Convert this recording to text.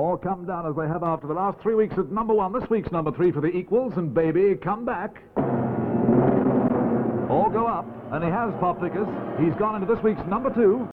Or come down as they have after the last 3 weeks at number 1. This week's number 3 for the Equals, and Baby, come back. Or go up, and he has Pop Vickers. He's gone into this week's number 2.